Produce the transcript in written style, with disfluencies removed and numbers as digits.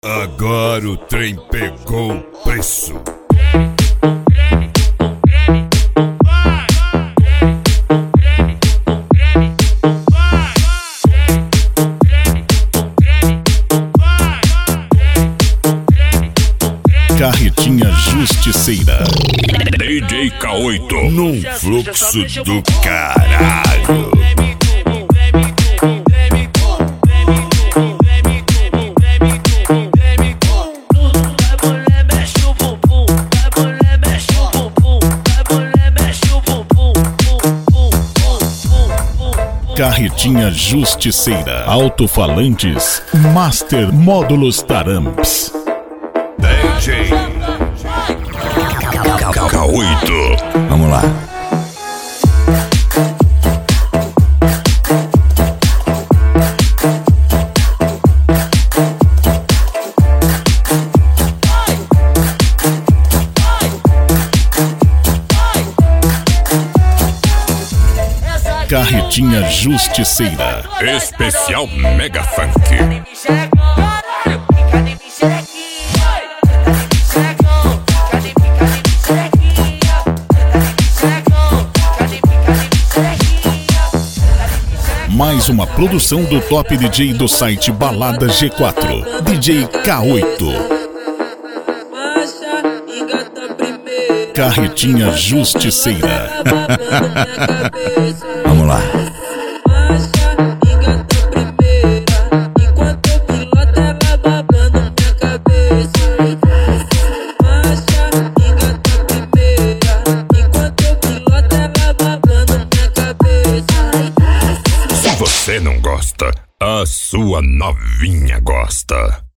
Agora o trem pegou o preço. Carretinha Justiceira. DJ K8 num fluxo do caralho. Carretinha Justiceira. Alto-falantes Master Módulos Taramps. DJ K8. Vamos lá. Carretinha Justiceira. Especial Mega Funk. Mais uma produção do top DJ do site Balada G4, DJ K8. Carretinha Justiceira. Vamos lá. Se você não gosta, a sua novinha gosta.